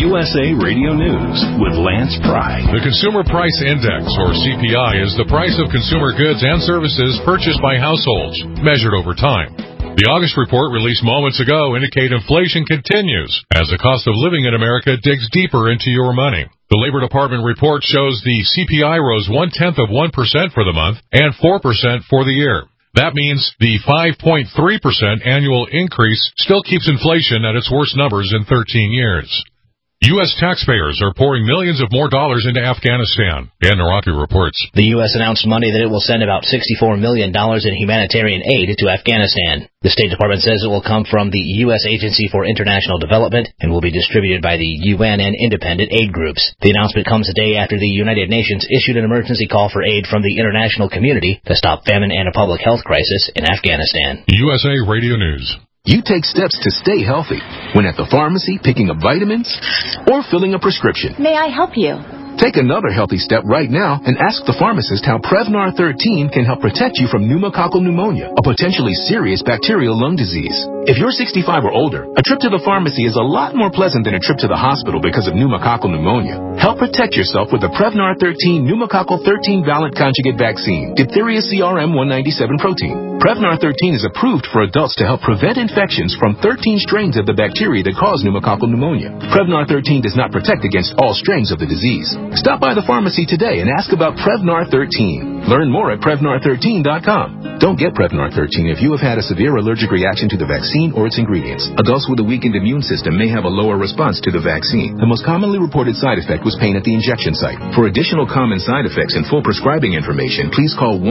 USA Radio News with Lance Pry. The Consumer Price Index, or CPI, is the price of consumer goods and services purchased by households, measured over time. The August report released moments ago indicate inflation continues as the cost of living in America digs deeper into your money. The Labor Department report shows the CPI rose 0.1% for the month and 4% for the year. That means the 5.3% annual increase still keeps inflation at its worst numbers in 13 years. U.S. taxpayers are pouring millions of more dollars into Afghanistan. Dan Naraki reports. The U.S. announced Monday that it will send about $64 million in humanitarian aid to Afghanistan. The State Department says it will come from the U.S. Agency for International Development and will be distributed by the UN and independent aid groups. The announcement comes a day after the United Nations issued an emergency call for aid from the international community to stop famine and a public health crisis in Afghanistan. USA Radio News. You take steps to stay healthy when at the pharmacy picking up vitamins or filling a prescription. May I help you? Take another healthy step right now and ask the pharmacist how Prevnar 13 can help protect you from pneumococcal pneumonia, a potentially serious bacterial lung disease. If you're 65 or older, a trip to the pharmacy is a lot more pleasant than a trip to the hospital because of pneumococcal pneumonia. Help protect yourself with the Prevnar 13 pneumococcal 13 valent conjugate vaccine, diphtheria CRM 197 protein. Prevnar 13 is approved for adults to help prevent infections from 13 strains of the bacteria that cause pneumococcal pneumonia. Prevnar 13 does not protect against all strains of the disease. Stop by the pharmacy today and ask about Prevnar 13. Learn more at Prevnar13.com. Don't get Prevnar 13 if you have had a severe allergic reaction to the vaccine or its ingredients. Adults with a weakened immune system may have a lower response to the vaccine. The most commonly reported side effect was pain at the injection site. For additional common side effects and full prescribing information, please call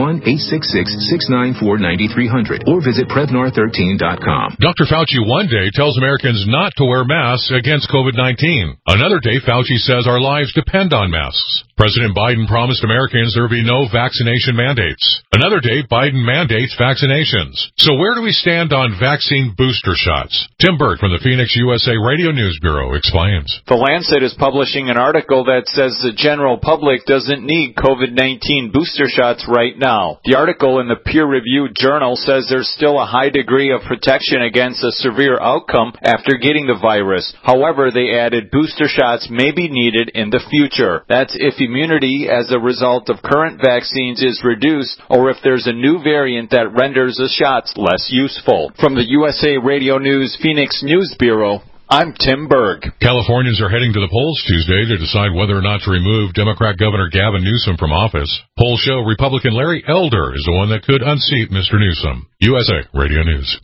1-866-694-9300 or visit Prevnar13.com. Dr. Fauci one day tells Americans not to wear masks against COVID-19. Another day, Fauci says our lives depend on masks. President Biden promised Americans there would be no vaccination mandates. Another day, Biden mandates vaccinations. So where do we stand on vaccine booster shots? Tim Burt from the Phoenix USA Radio News Bureau explains. The Lancet is publishing an article that says the general public doesn't need COVID-19 booster shots right now. The article in the peer-reviewed journal says there's still a high degree of protection against a severe outcome after getting the virus. However, they added booster shots may be needed in the future. That's if immunity as a result of current vaccines is reduced or if there's a new variant that renders the shots less useful. From the USA Radio News Phoenix News Bureau, I'm Tim Berg. Californians are heading to the polls Tuesday to decide whether or not to remove Democrat Governor Gavin Newsom from office. Polls show Republican Larry Elder is the one that could unseat Mr. Newsom. USA Radio News.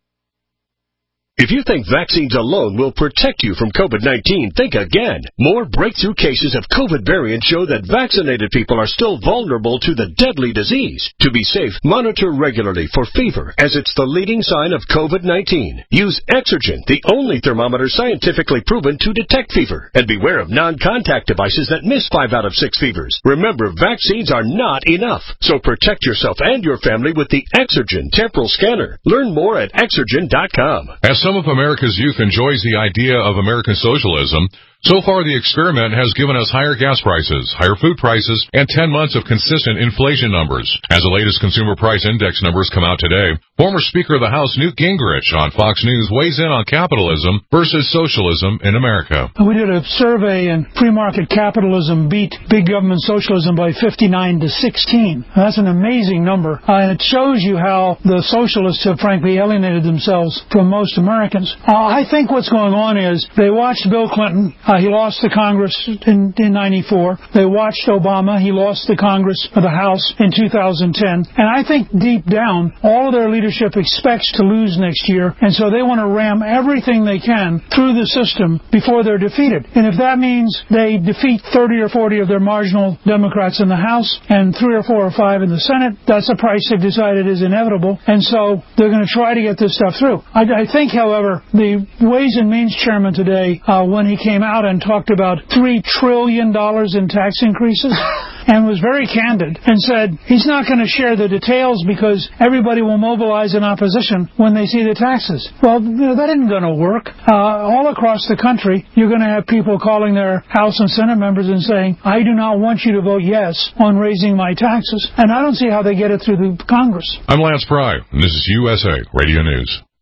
If you think vaccines alone will protect you from COVID-19, think again. More breakthrough cases of COVID variants show that vaccinated people are still vulnerable to the deadly disease. To be safe, monitor regularly for fever, as it's the leading sign of COVID-19. Use Exergen, the only thermometer scientifically proven to detect fever. And beware of non-contact devices that miss 5 out of 6 fevers. Remember, vaccines are not enough. So protect yourself and your family with the Exergen temporal scanner. Learn more at Exergen.com. As some of America's youth enjoys the idea of American socialism, so far the experiment has given us higher gas prices, higher food prices, and 10 months of consistent inflation numbers. As the latest consumer price index numbers come out today, former Speaker of the House Newt Gingrich on Fox News weighs in on capitalism versus socialism in America. We did a survey, and free-market capitalism beat big government socialism by 59 to 16. That's an amazing number, and it shows you how the socialists have frankly alienated themselves from most Americans. I think what's going on is they watched Bill Clinton. He lost the Congress in 94. They watched Obama. He lost the Congress or the House in 2010. And I think deep down, all of their leadership expects to lose next year, and so they want to ram everything they can through the system before they're defeated. And if that means they defeat 30 or 40 of their marginal Democrats in the House and 3 or 4 or 5 in the Senate, that's a price they've decided is inevitable, and so they're going to try to get this stuff through. I think, however, the Ways and Means chairman today, when he came out and talked about $3 trillion in tax increases and was very candid and said he's not going to share the details because everybody will mobilize in opposition when they see the taxes. Well, that isn't going to work. All across the country, you're going to have people calling their House and Senate members and saying, I do not want you to vote yes on raising my taxes. And I don't see how they get it through the Congress. I'm Lance Pry, and this is USA Radio News.